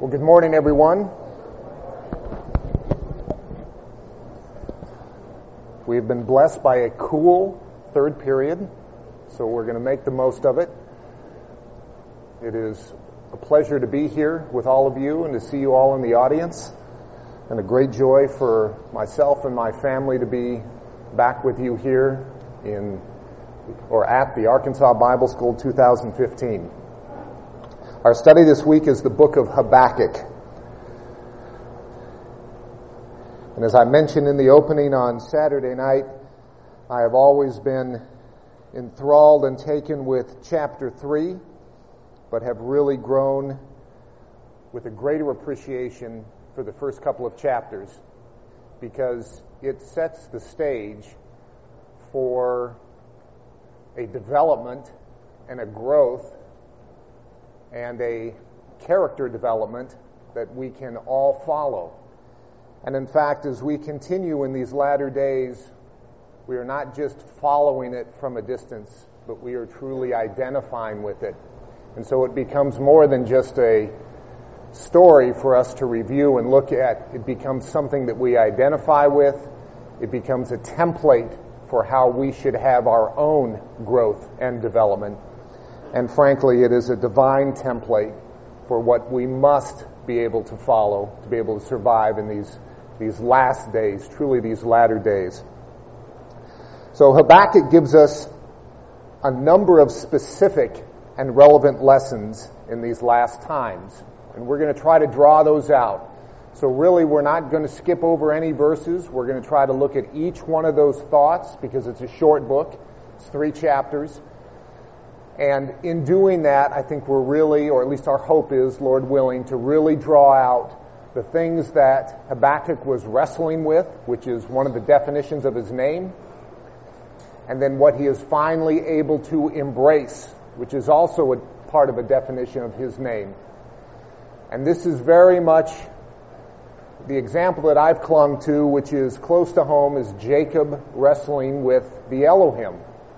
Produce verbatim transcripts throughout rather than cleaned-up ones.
Well, good morning, everyone. We've been blessed by a cool third period, so we're going to make the most of it. It is a pleasure to be here with all of you and to see you all in the audience, and a great joy for myself and my family to be back with you here in or at the Arkansas Bible School two thousand fifteen. Our study this week is the book of Habakkuk. And as I mentioned in the opening on Saturday night, I have always been enthralled and taken with chapter three, but have really grown with a greater appreciation for the first couple of chapters, because it sets the stage for a development and a growth and a character development that we can all follow. And in fact, as we continue in these latter days, we are not just following it from a distance, but we are truly identifying with it. And so it becomes more than just a story for us to review and look at. It becomes something that we identify with. It becomes a template for how we should have our own growth and development. And frankly, it is a divine template for what we must be able to follow to be able to survive in these, these last days, truly these latter days. So Habakkuk gives us a number of specific and relevant lessons in these last times. And we're going to try to draw those out. So really, we're not going to skip over any verses. We're going to try to look at each one of those thoughts because it's a short book. It's three chapters. And in doing that, I think we're really, or at least our hope is, Lord willing, to really draw out the things that Habakkuk was wrestling with, which is one of the definitions of his name, and then what he is finally able to embrace, which is also a part of a definition of his name. And this is very much the example that I've clung to, which is close to home, is Jacob wrestling with the Elohim.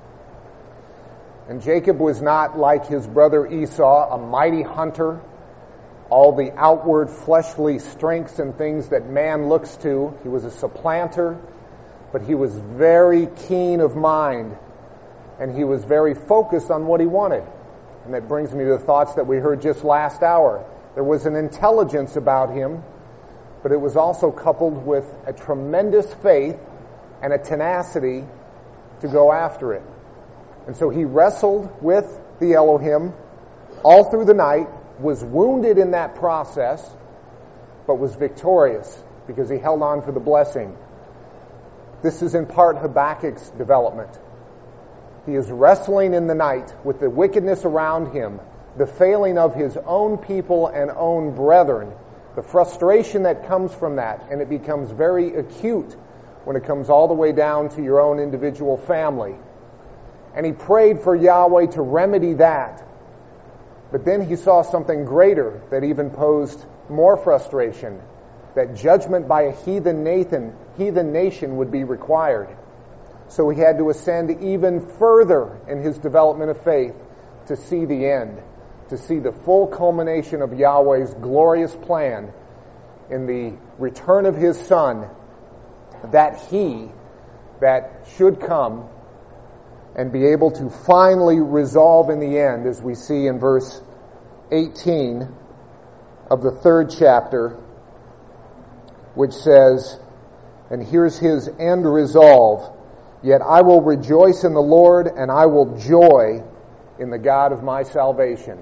And Jacob was not like his brother Esau, a mighty hunter, all the outward fleshly strengths and things that man looks to. He was a supplanter, but he was very keen of mind, and he was very focused on what he wanted. And that brings me to the thoughts that we heard just last hour. There was an intelligence about him, but it was also coupled with a tremendous faith and a tenacity to go after it. And so he wrestled with the Elohim all through the night, was wounded in that process, but was victorious because he held on for the blessing. This is in part Habakkuk's development. He is wrestling in the night with the wickedness around him, the failing of his own people and own brethren, the frustration that comes from that, and it becomes very acute when it comes all the way down to your own individual family. And he prayed for Yahweh to remedy that. But then he saw something greater that even posed more frustration, that judgment by a heathen Nathan, heathen nation would be required. So he had to ascend even further in his development of faith to see the end, to see the full culmination of Yahweh's glorious plan in the return of his Son, that he that should come and be able to finally resolve in the end, as we see in verse eighteen of the third chapter, which says, and here's his end resolve, yet I will rejoice in the Lord, and I will joy in the God of my salvation.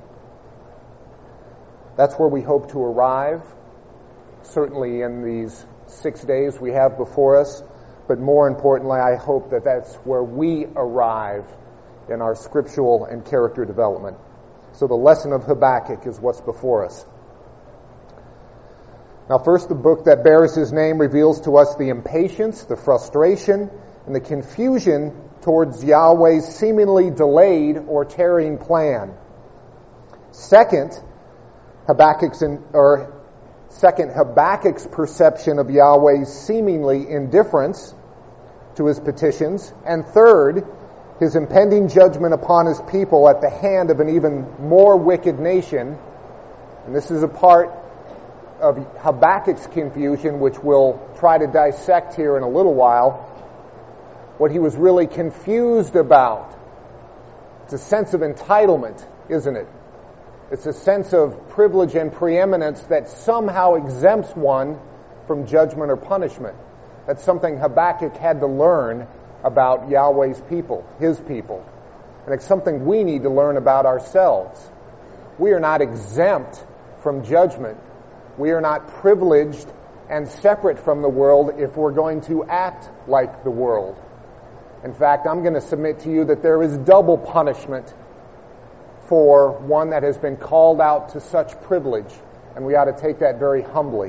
That's where we hope to arrive, certainly in these six days we have before us. But more importantly, I hope that that's where we arrive in our scriptural and character development. So the lesson of Habakkuk is what's before us. Now first, the book that bears his name reveals to us the impatience, the frustration, and the confusion towards Yahweh's seemingly delayed or tarrying plan. Second, Habakkuk's in, or Second, Habakkuk's perception of Yahweh's seemingly indifference to his petitions. And third, his impending judgment upon his people at the hand of an even more wicked nation. And this is a part of Habakkuk's confusion, which we'll try to dissect here in a little while, what he was really confused about. It's a sense of entitlement, isn't it? It's a sense of privilege and preeminence that somehow exempts one from judgment or punishment. That's something Habakkuk had to learn about Yahweh's people, his people. And it's something we need to learn about ourselves. We are not exempt from judgment. We are not privileged and separate from the world if we're going to act like the world. In fact, I'm going to submit to you that there is double punishment for one that has been called out to such privilege, and we ought to take that very humbly.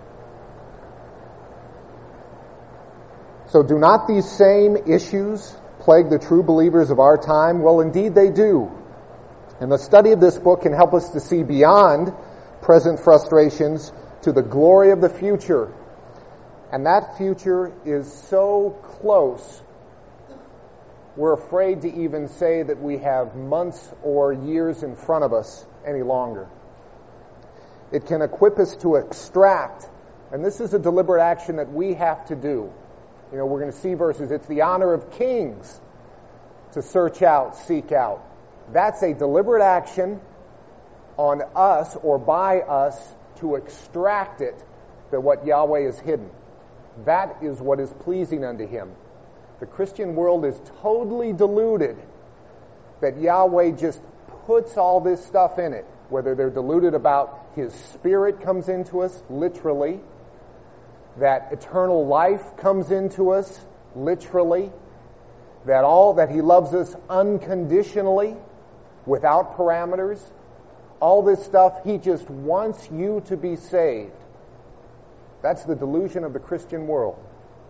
So do not these same issues plague the true believers of our time? Well, indeed they do. And the study of this book can help us to see beyond present frustrations to the glory of the future. And that future is so close, we're afraid to even say that we have months or years in front of us any longer. It can equip us to extract, and this is a deliberate action that we have to do. You know, we're going to see verses. It's the honor of kings to search out, seek out. That's a deliberate action on us or by us to extract it, that what Yahweh has hidden. That is what is pleasing unto him. The Christian world is totally deluded that Yahweh just puts all this stuff in it, whether they're deluded about his Spirit comes into us, literally, that eternal life comes into us, literally, that all that he loves us unconditionally, without parameters, all this stuff, he just wants you to be saved. That's the delusion of the Christian world.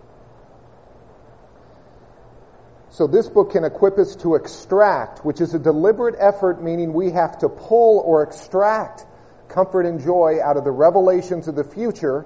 So this book can equip us to extract, which is a deliberate effort, meaning we have to pull or extract comfort and joy out of the revelations of the future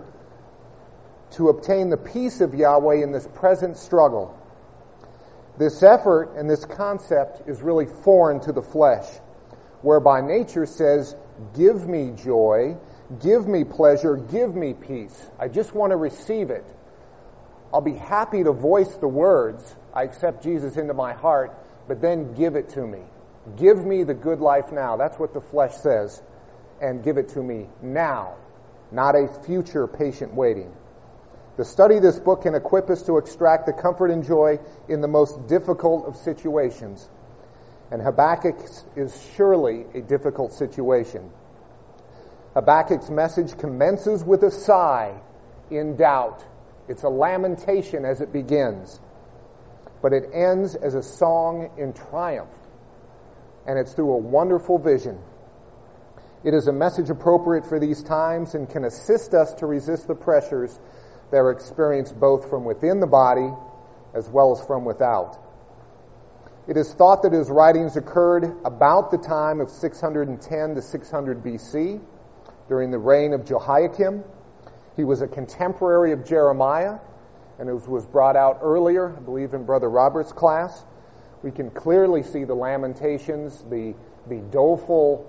to obtain the peace of Yahweh in this present struggle. This effort and this concept is really foreign to the flesh, whereby nature says, give me joy, give me pleasure, give me peace. I just want to receive it. I'll be happy to voice the words, I accept Jesus into my heart, but then give it to me. Give me the good life now. That's what the flesh says. And give it to me now, not a future patient waiting. The study of this book can equip us to extract the comfort and joy in the most difficult of situations. And Habakkuk is surely a difficult situation. Habakkuk's message commences with a sigh in doubt. It's a lamentation as it begins. But it ends as a song in triumph. And it's through a wonderful vision. It is a message appropriate for these times and can assist us to resist the pressures that are experienced both from within the body as well as from without. It is thought that his writings occurred about the time of six hundred ten to six hundred B C, during the reign of Jehoiakim. He was a contemporary of Jeremiah, and it was brought out earlier, I believe in Brother Robert's class. We can clearly see the lamentations, the, the doleful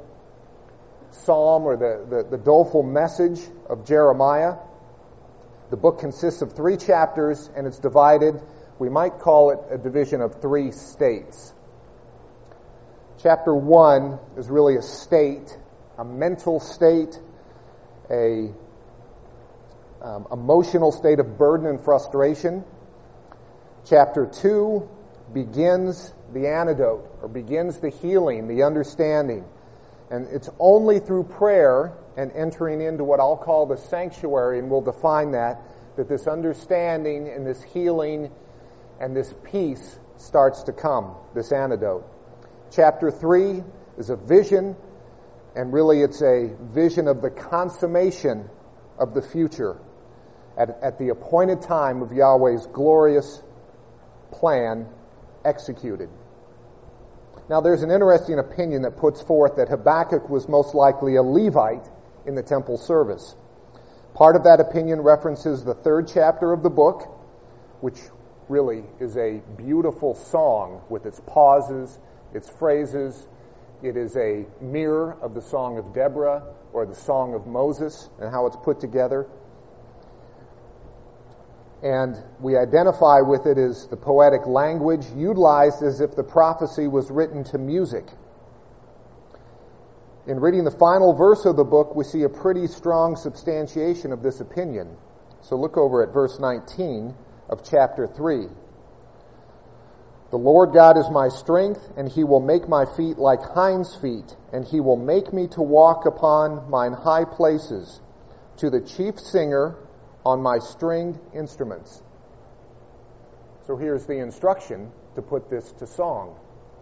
psalm or the, the, the doleful message of Jeremiah. The book consists of three chapters, and it's divided, we might call it a division of three states. Chapter one is really a state, a mental state, a um, emotional state of burden and frustration. Chapter two begins the antidote, or begins the healing, the understanding. And it's only through prayer and entering into what I'll call the sanctuary, and we'll define that, that this understanding and this healing and this peace starts to come, this antidote. Chapter three is a vision, and really it's a vision of the consummation of the future at, at the appointed time of Yahweh's glorious plan executed. Now, there's an interesting opinion that puts forth that Habakkuk was most likely a Levite in the temple service. Part of that opinion references the third chapter of the book, which really is a beautiful song with its pauses, its phrases. It is a mirror of the Song of Deborah, or the Song of Moses and how it's put together. And we identify with it as the poetic language utilized as if the prophecy was written to music. In reading the final verse of the book, we see a pretty strong substantiation of this opinion. So look over at verse nineteen of chapter three. The Lord God is my strength, and he will make my feet like hinds' feet, and he will make me to walk upon mine high places, to the chief singer on my stringed instruments. So here's the instruction to put this to song.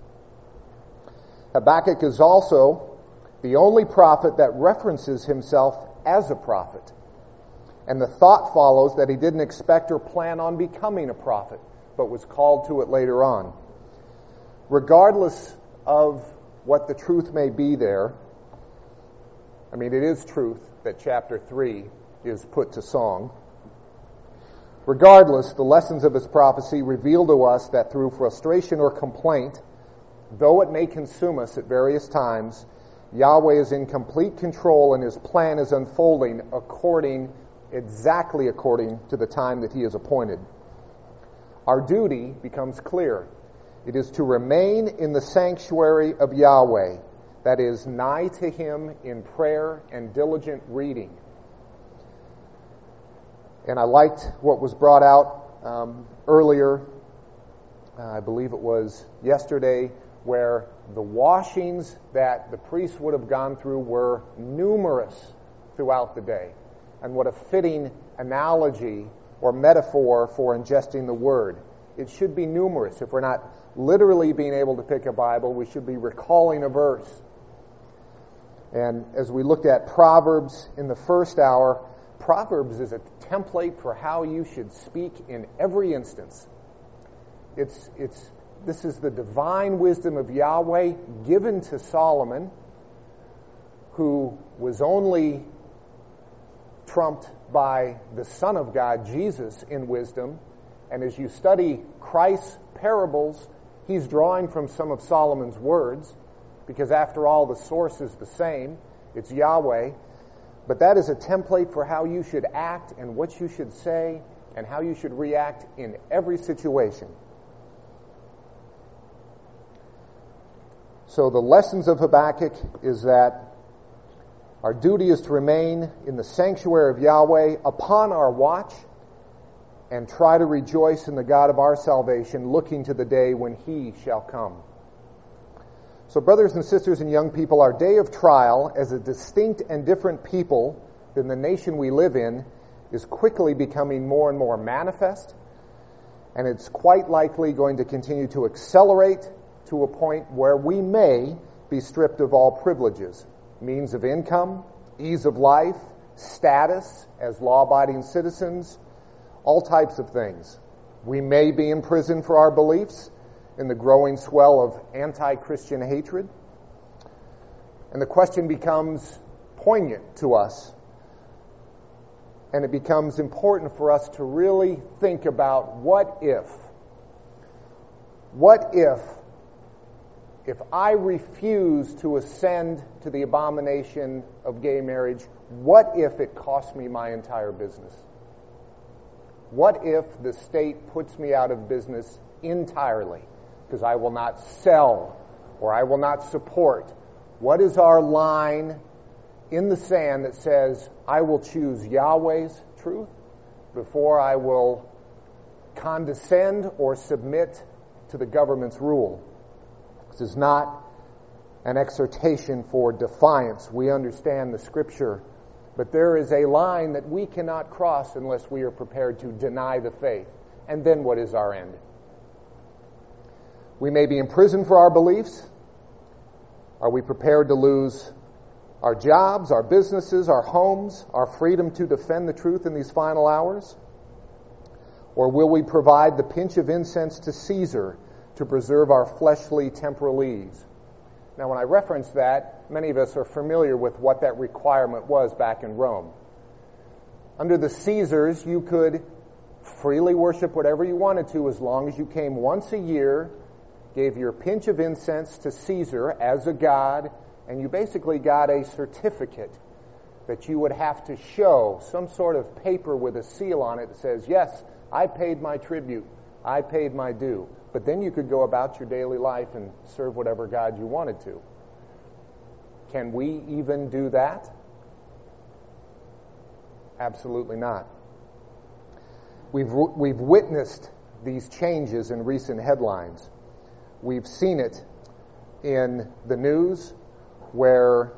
Habakkuk is also the only prophet that references himself as a prophet. And the thought follows that he didn't expect or plan on becoming a prophet, but was called to it later on. Regardless of what the truth may be there, I mean, it is truth that chapter three is put to song. Regardless, the lessons of his prophecy reveal to us that through frustration or complaint, though it may consume us at various times, Yahweh is in complete control and his plan is unfolding according, exactly according to the time that he has appointed. Our duty becomes clear. It is to remain in the sanctuary of Yahweh, that is, nigh to him in prayer and diligent reading. And I liked what was brought out um, earlier, uh, I believe it was yesterday, where the washings that the priests would have gone through were numerous throughout the day. And what a fitting analogy or metaphor for ingesting the Word. It should be numerous. If we're not literally being able to pick a Bible, we should be recalling a verse. And as we looked at Proverbs in the first hour, Proverbs is a template for how you should speak in every instance. It's, it's, this is the divine wisdom of Yahweh given to Solomon, who was only trumped by the Son of God, Jesus, in wisdom. And as you study Christ's parables, he's drawing from some of Solomon's words, because after all, the source is the same. It's Yahweh. But that is a template for how you should act and what you should say and how you should react in every situation. So the lessons of Habakkuk is that our duty is to remain in the sanctuary of Yahweh upon our watch and try to rejoice in the God of our salvation, looking to the day when he shall come. So brothers and sisters and young people, our day of trial as a distinct and different people than the nation we live in is quickly becoming more and more manifest, and it's quite likely going to continue to accelerate to a point where we may be stripped of all privileges, means of income, ease of life, status as law-abiding citizens, all types of things. We may be in prison for our beliefs in the growing swell of anti-Christian hatred. And the question becomes poignant to us. And it becomes important for us to really think about what if, what if, if I refuse to ascend to the abomination of gay marriage, what if it costs me my entire business? What if the state puts me out of business entirely because I will not sell or I will not support? What is our line in the sand that says, I will choose Yahweh's truth before I will condescend or submit to the government's rule? This is not an exhortation for defiance. We understand the Scripture, but there is a line that we cannot cross unless we are prepared to deny the faith. And then what is our end? We may be in prison for our beliefs. Are we prepared to lose our jobs, our businesses, our homes, our freedom to defend the truth in these final hours? Or will we provide the pinch of incense to Caesar to preserve our fleshly temporal ease? Now, when I reference that, many of us are familiar with what that requirement was back in Rome. Under the Caesars, you could freely worship whatever you wanted to as long as you came once a year, gave your pinch of incense to Caesar as a god, and you basically got a certificate that you would have to show some sort of paper with a seal on it that says, yes, I paid my tribute, I paid my due. But then you could go about your daily life and serve whatever God you wanted to. Can we even do that? Absolutely not. We've, we've witnessed these changes in recent headlines. We've seen it in the news where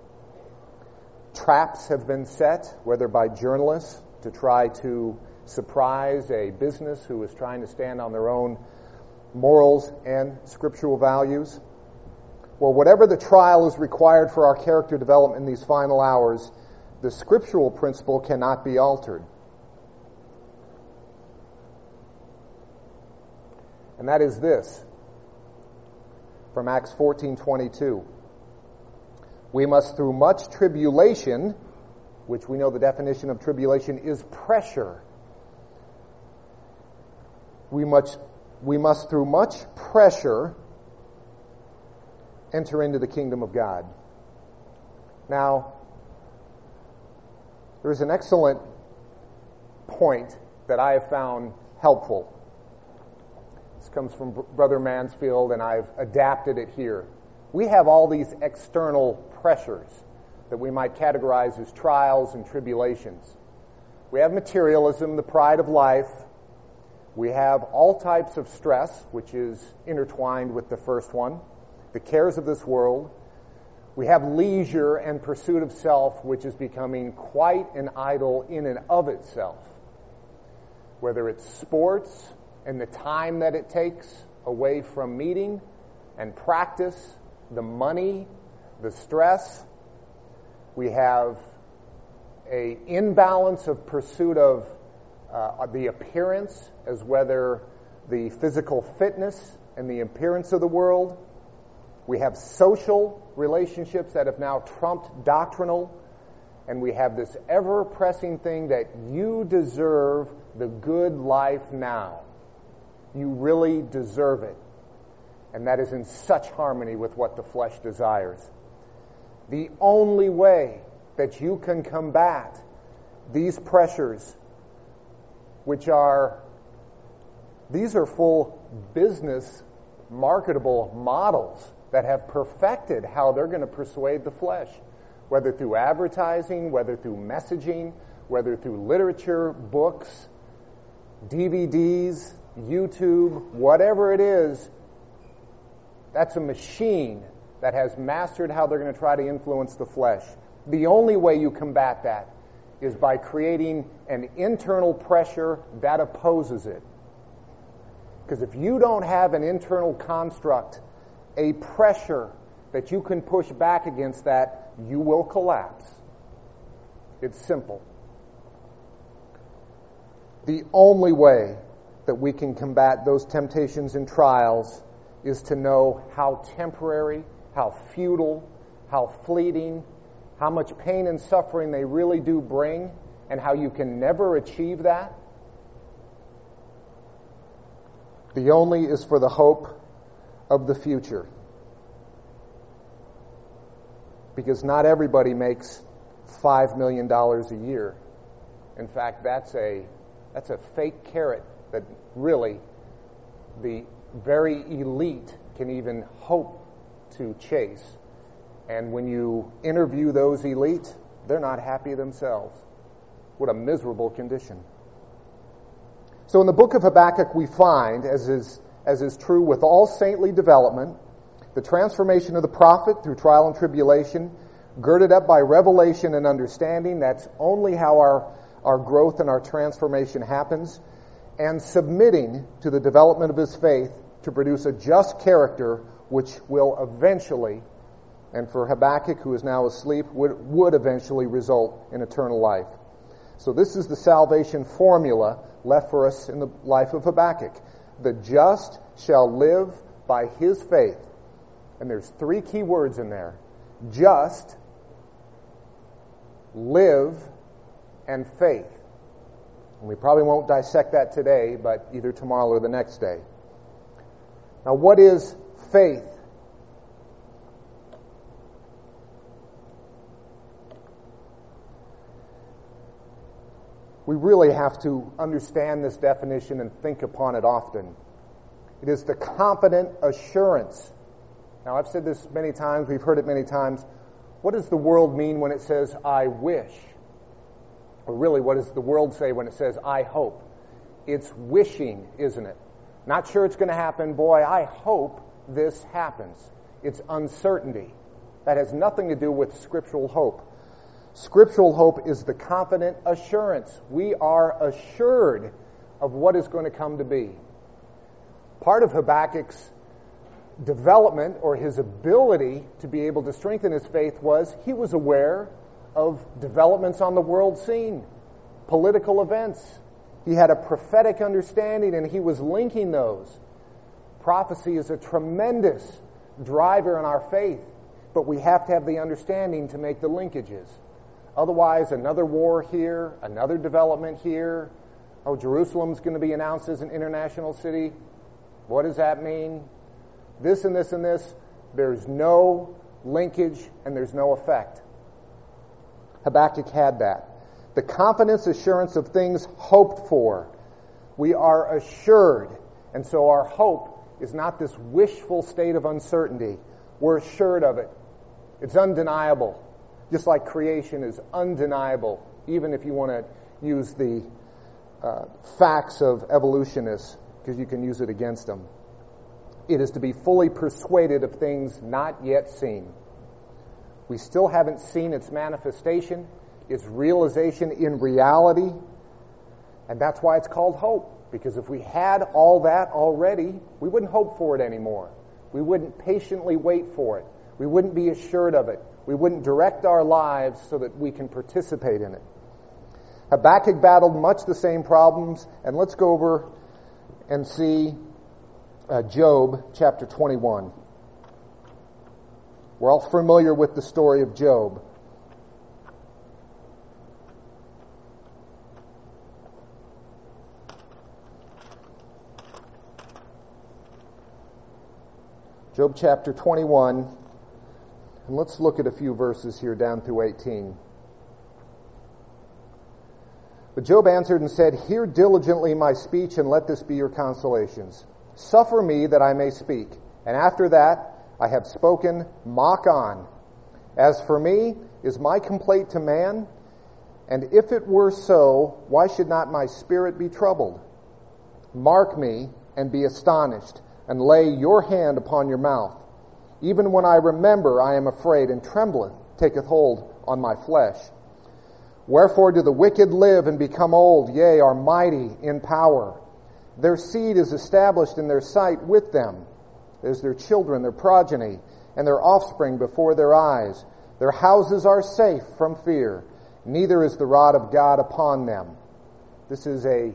traps have been set, whether by journalists to try to surprise a business who is trying to stand on their own morals and scriptural values. Well, whatever the trial is required for our character development in these final hours, the scriptural principle cannot be altered. And that is this, from Acts fourteen twenty-two. We must, through much tribulation, which we know the definition of tribulation is pressure. We must, we must through much pressure, enter into the kingdom of God. Now, there's an excellent point that I have found helpful. This comes from Brother Mansfield, and I've adapted it here. We have all these external pressures that we might categorize as trials and tribulations. We have materialism, the pride of life. We have all types of stress, which is intertwined with the first one, the cares of this world. We have leisure and pursuit of self, which is becoming quite an idol in and of itself. Whether it's sports and the time that it takes away from meeting and practice, the money, the stress. We have an imbalance of pursuit of uh, the appearance, as whether the physical fitness and the appearance of the world. We have social relationships that have now trumped doctrinal. And we have this ever-pressing thing that you deserve the good life now. You really deserve it. And that is in such harmony with what the flesh desires. The only way that you can combat these pressures, which are, these are full business marketable models that have perfected how they're going to persuade the flesh, whether through advertising, whether through messaging, whether through literature, books, D V Ds, YouTube, whatever it is. That's a machine that has mastered how they're going to try to influence the flesh. The only way you combat that is by creating an internal pressure that opposes it. Because if you don't have an internal construct, a pressure that you can push back against that, you will collapse. It's simple. The only way that we can combat those temptations and trials is to know how temporary, how futile, how fleeting, how much pain and suffering they really do bring, and how you can never achieve that. The only is for the hope of the future. Because not everybody makes five million dollars a year. In fact, that's a that's a fake carrot that really the very elite can even hope to chase. And when you interview those elite, they're not happy themselves. What a miserable condition. So in the book of Habakkuk we find, as is, as is true with all saintly development, the transformation of the prophet through trial and tribulation, girded up by revelation and understanding. That's only how our, our growth and our transformation happens. And submitting to the development of his faith to produce a just character which will eventually, and for Habakkuk, who is now asleep, would, would eventually result in eternal life. So this is the salvation formula left for us in the life of Habakkuk. The just shall live by his faith. And there's three key words in there. Just, live, and faith. And we probably won't dissect that today, but either tomorrow or the next day. Now, what is faith? we really have to understand this definition and think upon it often. It is the confident assurance. Now, I've said this many times, we've heard it many times. What does the world mean when it says, I wish? Or really, what does the world say when it says, I hope? It's wishing, isn't it? Not sure it's going to happen. Boy, I hope this happens. It's uncertainty. That has nothing to do with scriptural hope. Scriptural hope is the confident assurance. We are assured of what is going to come to be. Part of Habakkuk's development, or his ability to be able to strengthen his faith, was he was aware of developments on the world scene, political events. He had a prophetic understanding, and he was linking those. Prophecy is a tremendous driver in our faith, but we have to have the understanding to make the linkages. Otherwise, another war here, another development here. Oh, Jerusalem's going to be announced as an international city. What does that mean? This and this and this. There's no linkage and there's no effect. Habakkuk had that. The confidence, assurance of things hoped for. We are assured. And so our hope is not this wishful state of uncertainty. We're assured of it. It's undeniable. Just like creation is undeniable, even if you want to use the uh, facts of evolutionists, because you can use it against them. It is to be fully persuaded of things not yet seen. We still haven't seen its manifestation, its realization in reality, and that's why it's called hope. Because if we had all that already, we wouldn't hope for it anymore. We wouldn't patiently wait for it. We wouldn't be assured of it. We wouldn't direct our lives so that we can participate in it. Habakkuk battled much the same problems, and let's go over and see uh, Job chapter twenty-one. We're all familiar with the story of Job. Job chapter twenty-one. And let's look at a few verses here down through eighteen. But Job answered and said, Hear diligently my speech, and let this be your consolations. Suffer me that I may speak, and after that I have spoken, mock on. As for me, is my complaint to man? And if it were so, why should not my spirit be troubled? Mark me, and be astonished, and lay your hand upon your mouth. Even when I remember, I am afraid, and trembleth taketh hold on my flesh. Wherefore do the wicked live and become old, yea, are mighty in power? Their seed is established in their sight with them. There's their children, their progeny, and their offspring before their eyes. Their houses are safe from fear, neither is the rod of God upon them. This is a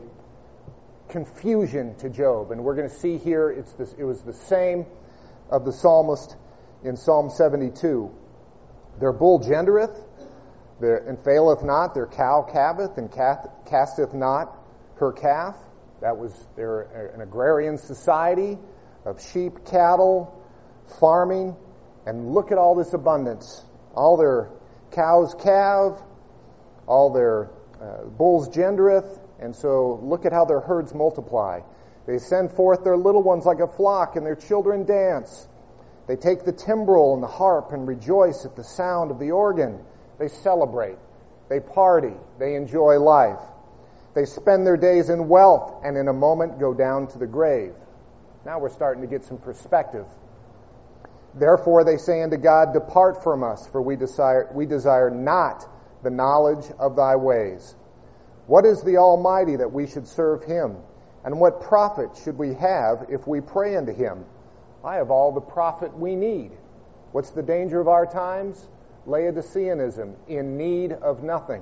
confusion to Job, and we're going to see here it's this, it was the same of the psalmist in Psalm seventy-two. Their bull gendereth, their, and faileth not, their cow calveth, and casteth not her calf. That was, they're an agrarian society of sheep, cattle, farming, and look at all this abundance. All their cows calve, all their uh, bulls gendereth, and so look at how their herds multiply. They send forth their little ones like a flock, and their children dance. They take the timbrel and the harp and rejoice at the sound of the organ. They celebrate. They party. They enjoy life. They spend their days in wealth, and in a moment go down to the grave. Now we're starting to get some perspective. Therefore they say unto God, Depart from us, for we desire, we desire not the knowledge of thy ways. What is the Almighty that we should serve him? And what profit should we have if we pray unto him? I have all the profit we need. What's the danger of our times? Laodiceanism, in need of nothing.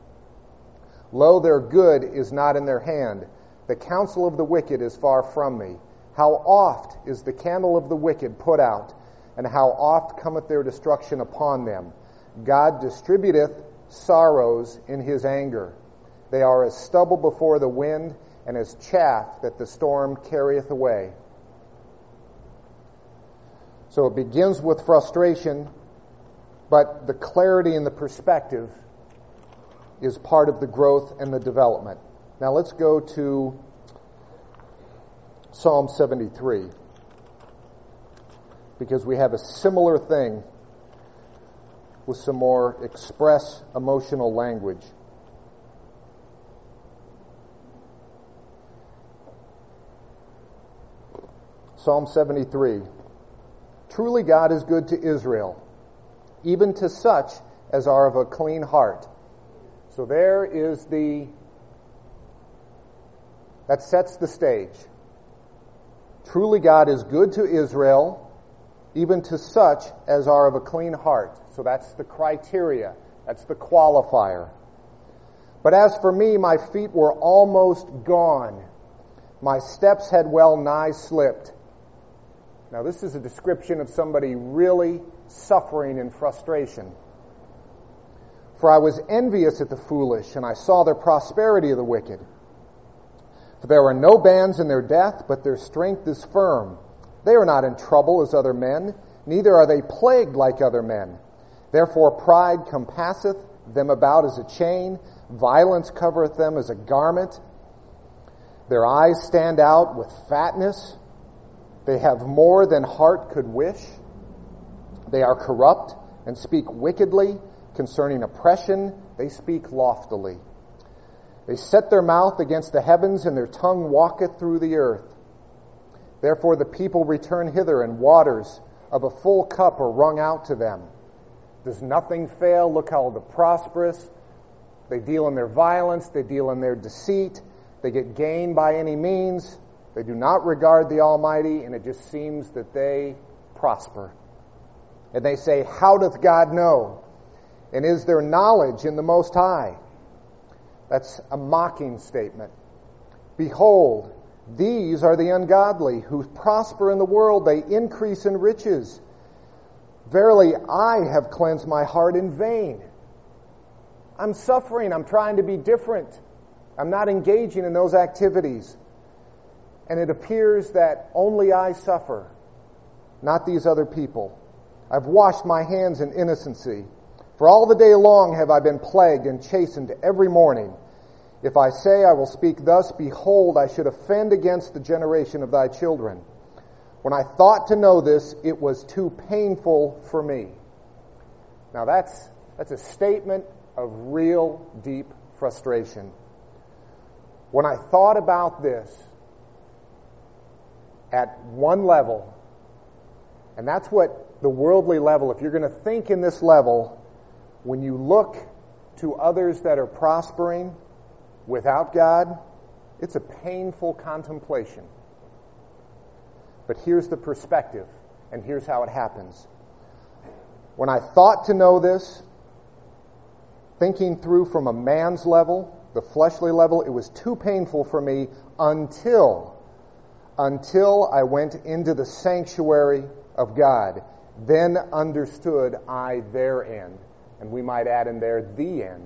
Lo, their good is not in their hand. The counsel of the wicked is far from me. How oft is the candle of the wicked put out, and how oft cometh their destruction upon them. God distributeth sorrows in his anger. They are as stubble before the wind, and as chaff that the storm carrieth away. So it begins with frustration, but the clarity and the perspective is part of the growth and the development. Now let's go to Psalm seventy-three, because we have a similar thing with some more express emotional language. Psalm seventy-three. Truly God is good to Israel, even to such as are of a clean heart. So there is the, that sets the stage. Truly God is good to Israel, even to such as are of a clean heart. So that's the criteria. That's the qualifier. But as for me, my feet were almost gone. My steps had well nigh slipped. Now this is a description of somebody really suffering in frustration. For I was envious at the foolish, and I saw the prosperity of the wicked. For there are no bands in their death, but their strength is firm. They are not in trouble as other men, neither are they plagued like other men. Therefore pride compasseth them about as a chain, violence covereth them as a garment. Their eyes stand out with fatness. They have more than heart could wish. They are corrupt and speak wickedly. Concerning oppression, they speak loftily. They set their mouth against the heavens, and their tongue walketh through the earth. Therefore the people return hither, and waters of a full cup are wrung out to them. Does nothing fail? Look how the prosperous. They deal in their violence. They deal in their deceit. They get gain by any means. They do not regard the Almighty, and it just seems that they prosper. And they say, how doth God know? And is there knowledge in the Most High? That's a mocking statement. Behold, these are the ungodly who prosper in the world. They increase in riches. Verily, I have cleansed my heart in vain. I'm suffering. I'm trying to be different. I'm not engaging in those activities. And it appears that only I suffer, not these other people. I've washed my hands in innocency. For all the day long have I been plagued and chastened every morning. If I say I will speak thus, behold, I should offend against the generation of thy children. When I thought to know this, it was too painful for me. Now that's that's a statement of real deep frustration. When I thought about this at one level, and that's what the worldly level, if you're going to think in this level, when you look to others that are prospering without God, it's a painful contemplation. But here's the perspective, and here's how it happens. When I thought to know this, thinking through from a man's level, the fleshly level, it was too painful for me until, until I went into the sanctuary of God. Then understood I their end. And we might add in there, the end.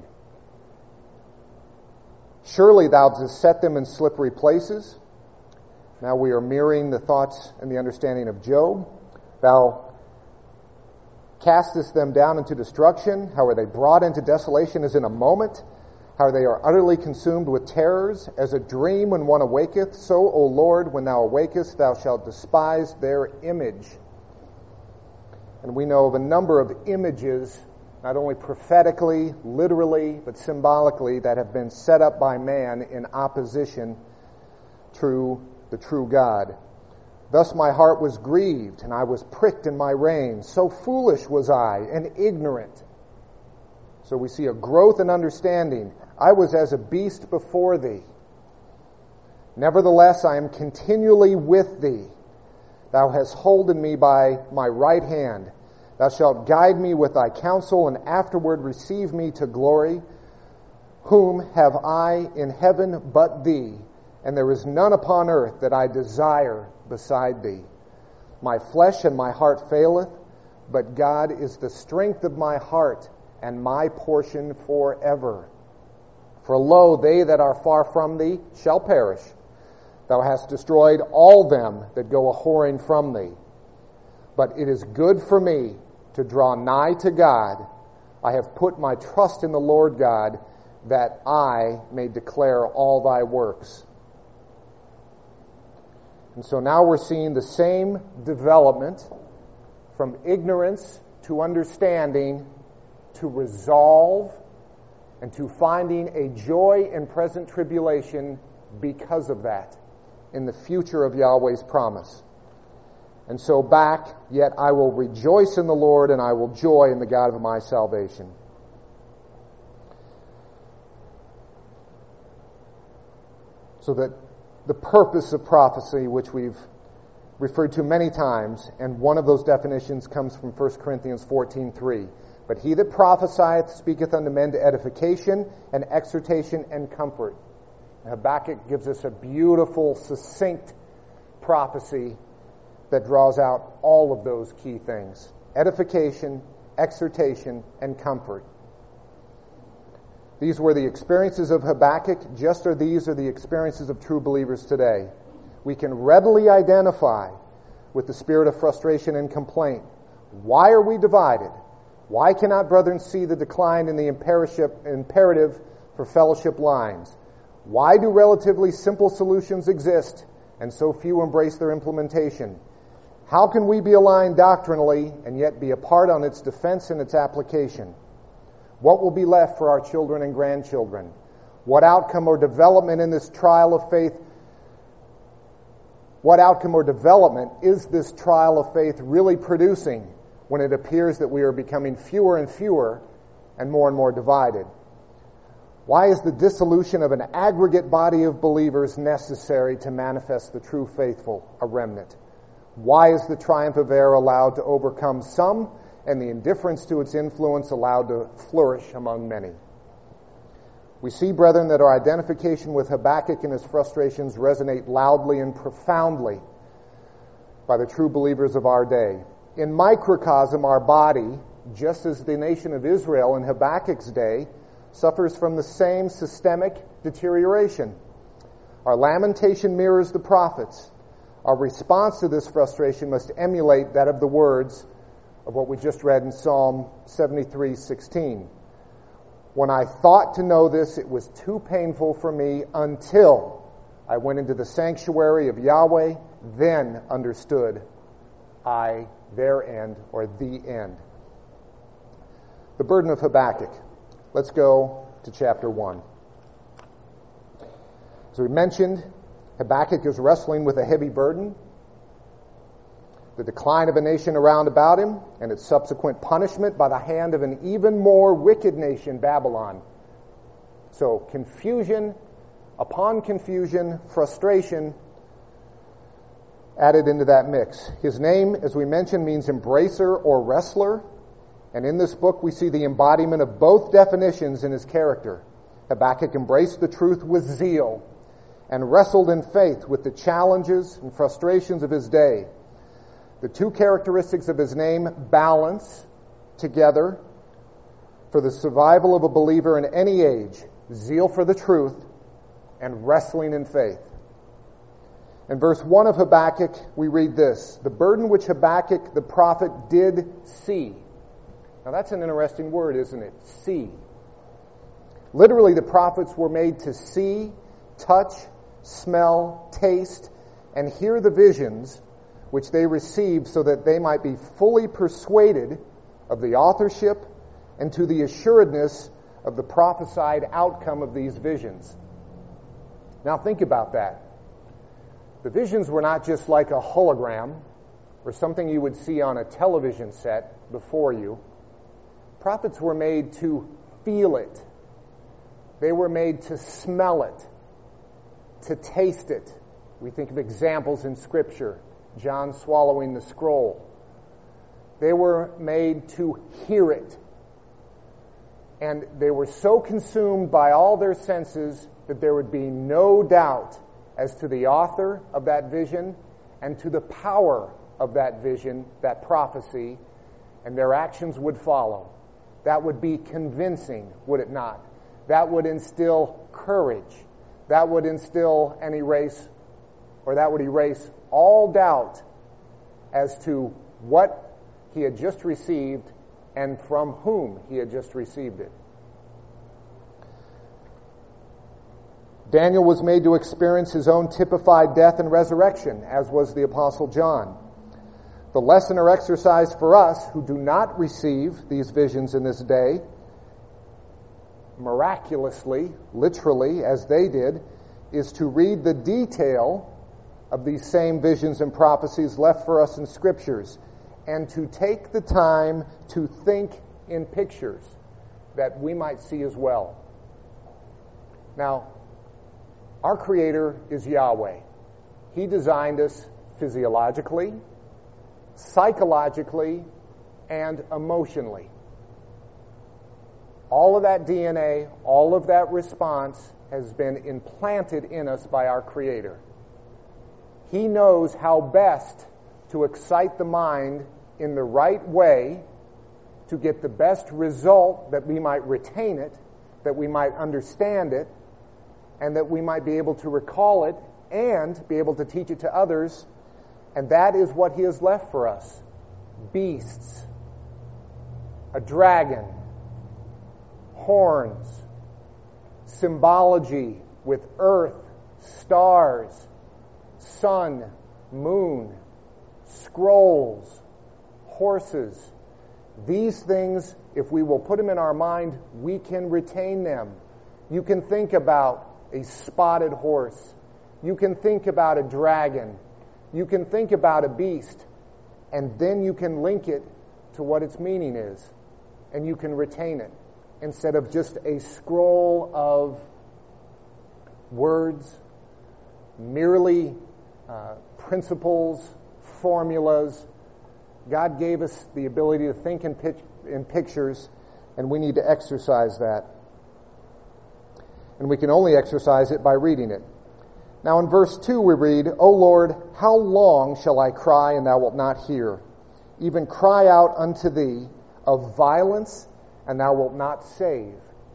Surely thou hast set them in slippery places. Now we are mirroring the thoughts and the understanding of Job. Thou castest them down into destruction. How are they brought into desolation as in a moment? How they are utterly consumed with terrors. As a dream when one awaketh, so, O Lord, when thou awakest, thou shalt despise their image. And we know of a number of images, not only prophetically, literally, but symbolically, that have been set up by man in opposition to the true God. Thus my heart was grieved, and I was pricked in my reins. So foolish was I, and ignorant. So we see a growth in understanding. I was as a beast before thee. Nevertheless, I am continually with thee. Thou hast holden me by my right hand. Thou shalt guide me with thy counsel, and afterward receive me to glory. Whom have I in heaven but thee? And there is none upon earth that I desire beside thee. My flesh and my heart faileth, but God is the strength of my heart and my portion forever. For lo, they that are far from thee shall perish. Thou hast destroyed all them that go a-whoring from thee. But it is good for me to draw nigh to God. I have put my trust in the Lord God. that I may declare all thy works. And so now we're seeing the same development from ignorance to understanding to resolve and to finding a joy in present tribulation because of that in the future of Yahweh's promise. And so back, yet I will rejoice in the Lord and I will joy in the God of my salvation. So that the purpose of prophecy, which we've referred to many times, and one of those definitions comes from First Corinthians fourteen three. But he that prophesieth speaketh unto men to edification and exhortation and comfort. And Habakkuk gives us a beautiful, succinct prophecy that draws out all of those key things. Edification, exhortation, and comfort. These were the experiences of Habakkuk, just as these are the experiences of true believers today. We can readily identify with the spirit of frustration and complaint. Why are we divided? Why cannot brethren see the decline in the imperative for fellowship lines? Why do relatively simple solutions exist and so few embrace their implementation? How can we be aligned doctrinally and yet be apart on its defense and its application? What will be left for our children and grandchildren? What outcome or development in this trial of faith, what outcome or development is this trial of faith really producing when it appears that we are becoming fewer and fewer and more and more divided? Why is the dissolution of an aggregate body of believers necessary to manifest the true faithful, a remnant? Why is the triumph of error allowed to overcome some and the indifference to its influence allowed to flourish among many? We see, brethren, that our identification with Habakkuk and his frustrations resonate loudly and profoundly by the true believers of our day. In microcosm, our body, just as the nation of Israel in Habakkuk's day, suffers from the same systemic deterioration. Our lamentation mirrors the prophets. Our response to this frustration must emulate that of the words of what we just read in Psalm seventy-three sixteen. When I thought to know this, it was too painful for me until I went into the sanctuary of Yahweh, then understood I their end, or the end. The burden of Habakkuk. Let's go to chapter one. As we mentioned, Habakkuk is wrestling with a heavy burden. The decline of a nation around about him, and its subsequent punishment by the hand of an even more wicked nation, Babylon. So confusion upon confusion, frustration added into that mix. His name, as we mentioned, means embracer or wrestler. And in this book we see the embodiment of both definitions in his character. Habakkuk embraced the truth with zeal and wrestled in faith with the challenges and frustrations of his day. The two characteristics of his name balance together for the survival of a believer in any age: zeal for the truth and wrestling in faith. In verse one of Habakkuk, we read this: the burden which Habakkuk the prophet did see. Now that's an interesting word, isn't it? See. Literally, the prophets were made to see, touch, smell, taste, and hear the visions which they received so that they might be fully persuaded of the authorship and to the assuredness of the prophesied outcome of these visions. Now think about that. The visions were not just like a hologram or something you would see on a television set before you. Prophets were made to feel it. They were made to smell it, to taste it. We think of examples in Scripture. John swallowing the scroll. They were made to hear it. And they were so consumed by all their senses that there would be no doubt as to the author of that vision and to the power of that vision, that prophecy, and their actions would follow. That would be convincing, would it not? That would instill courage. That would instill and erase, or that would erase all doubt as to what he had just received and from whom he had just received it. Daniel was made to experience his own typified death and resurrection, as was the Apostle John. The lesson or exercise for us who do not receive these visions in this day, miraculously, literally, as they did, is to read the detail of these same visions and prophecies left for us in Scriptures, and to take the time to think in pictures that we might see as well. Now, our Creator is Yahweh. He designed us physiologically, psychologically, and emotionally. All of that D N A, all of that response has been implanted in us by our Creator. He knows how best to excite the mind in the right way to get the best result, that we might retain it, that we might understand it, and that we might be able to recall it and be able to teach it to others. And that is what He has left for us. Beasts, a dragon, horns, symbology with earth, stars, sun, moon, scrolls, horses. These things, if we will put them in our mind, we can retain them. You can think about a spotted horse. You can think about a dragon. You can think about a beast. And then you can link it to what its meaning is. And you can retain it, instead of just a scroll of words, merely uh, principles, formulas. God gave us the ability to think in, pic- in pictures, and we need to exercise that. And we can only exercise it by reading it. Now in verse two we read, O Lord, how long shall I cry and thou wilt not hear? Even cry out unto thee of violence, and thou wilt not save.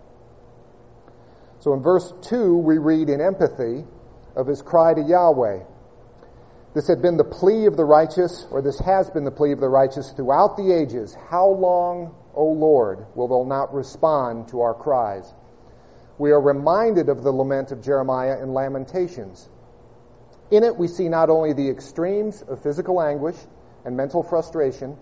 So in verse two we read in empathy of his cry to Yahweh. This had been the plea of the righteous, or this has been the plea of the righteous throughout the ages. How long, O Lord, will thou not respond to our cries? We are reminded of the lament of Jeremiah in Lamentations. In it we see not only the extremes of physical anguish and mental frustration,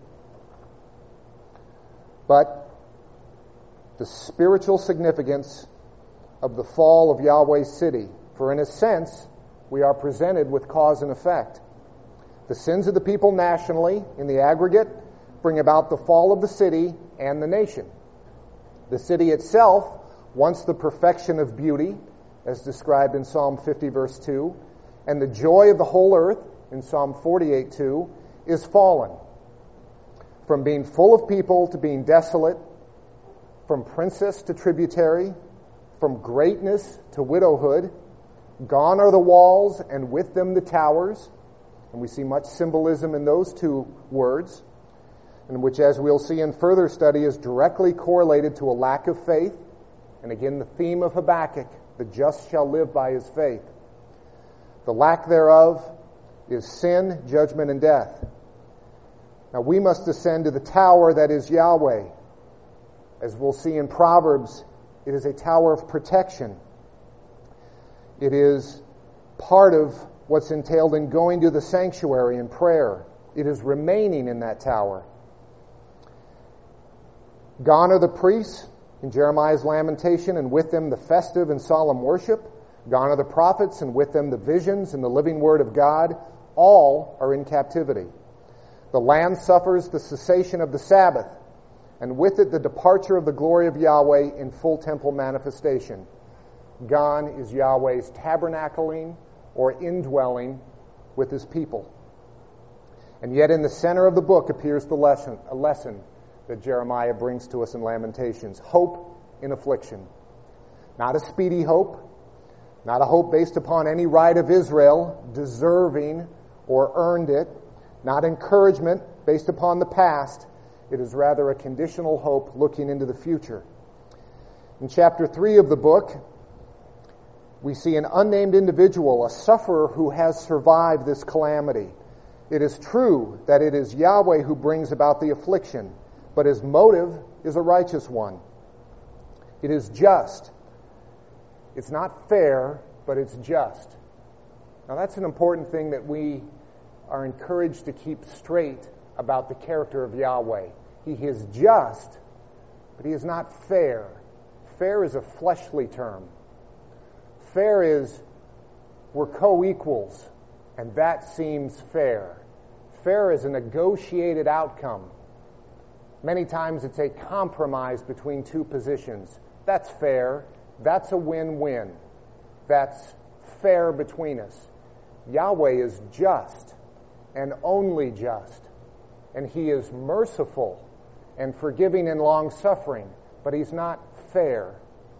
but the spiritual significance of the fall of Yahweh's city. For in a sense, we are presented with cause and effect. The sins of the people nationally, in the aggregate, bring about the fall of the city and the nation. The city itself, once the perfection of beauty, as described in Psalm fifty, verse two, and the joy of the whole earth, in Psalm forty-eight, two, is fallen. From being full of people to being desolate, from princess to tributary, from greatness to widowhood, gone are the walls, and with them the towers. And we see much symbolism in those two words, and which, as we'll see in further study, is directly correlated to a lack of faith. And again, the theme of Habakkuk, the just shall live by his faith. The lack thereof is sin, judgment, and death. Now we must ascend to the tower that is Yahweh. As we'll see in Proverbs, it is a tower of protection. It is part of what's entailed in going to the sanctuary in prayer. It is remaining in that tower. Gone are the priests in Jeremiah's lamentation, and with them the festive and solemn worship. Gone are the prophets, and with them the visions and the living word of God. All are in captivity. The land suffers the cessation of the Sabbath, and with it the departure of the glory of Yahweh in full temple manifestation. Gone is Yahweh's tabernacling or indwelling with his people. And yet in the center of the book appears the lesson, a lesson that Jeremiah brings to us in Lamentations. Hope in affliction. Not a speedy hope, not a hope based upon any right of Israel, deserving or earned it, not encouragement based upon the past. It is rather a conditional hope looking into the future. In chapter three of the book, we see an unnamed individual, a sufferer who has survived this calamity. It is true that it is Yahweh who brings about the affliction, but his motive is a righteous one. It is just. It's not fair, but it's just. Now that's an important thing that we are encouraged to keep straight about the character of Yahweh. He is just, but he is not fair. Fair is a fleshly term. Fair is we're co-equals, and that seems fair. Fair is a negotiated outcome. Many times it's a compromise between two positions. That's fair. That's a win-win. That's fair between us. Yahweh is just and only just. And he is merciful and forgiving and long-suffering, but he's not fair.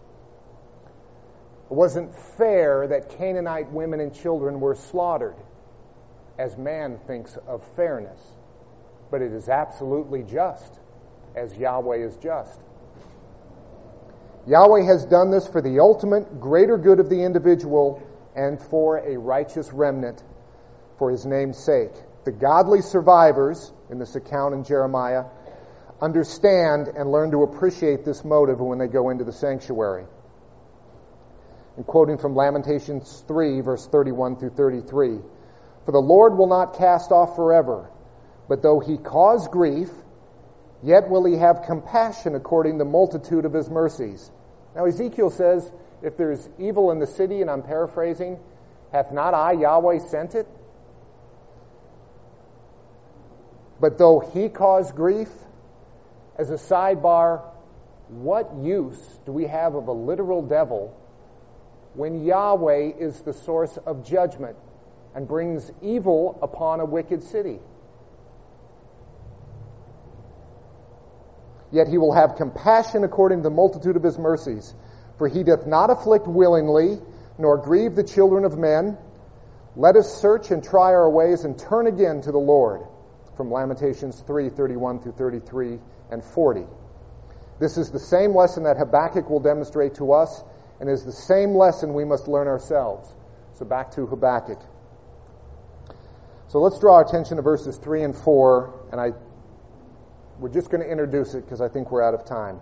It wasn't fair that Canaanite women and children were slaughtered, as man thinks of fairness. But it is absolutely just, as Yahweh is just. Yahweh has done this for the ultimate greater good of the individual and for a righteous remnant for his name's sake. The godly survivors, in this account in Jeremiah, understand and learn to appreciate this motive when they go into the sanctuary. And quoting from Lamentations three, verse thirty-one through thirty-three, "For the Lord will not cast off forever, but though he cause grief, yet will he have compassion according to the multitude of his mercies." Now Ezekiel says, if there's evil in the city, and I'm paraphrasing, hath not I, Yahweh, sent it? But though he cause grief, as a sidebar, what use do we have of a literal devil when Yahweh is the source of judgment and brings evil upon a wicked city? Yet he will have compassion according to the multitude of his mercies. For he doth not afflict willingly, nor grieve the children of men. Let us search and try our ways and turn again to the Lord. From Lamentations three, thirty-one through thirty-three and forty. This is the same lesson that Habakkuk will demonstrate to us, and is the same lesson we must learn ourselves. So back to Habakkuk. So let's draw our attention to verses three and four, and I we're just going to introduce it because I think we're out of time.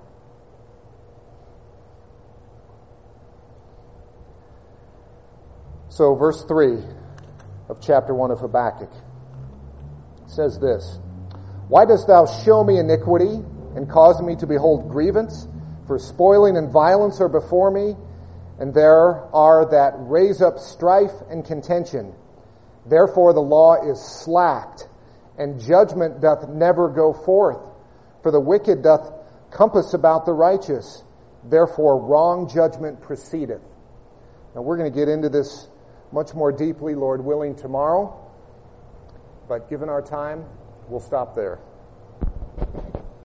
So verse three of chapter one of Habakkuk says this: "Why dost thou show me iniquity, and cause me to behold grievance? For spoiling and violence are before me, and there are that raise up strife and contention. Therefore the law is slacked, and judgment doth never go forth. For the wicked doth compass about the righteous. Therefore wrong judgment proceedeth." Now we're going to get into this much more deeply, Lord willing, tomorrow. But given our time, we'll stop there.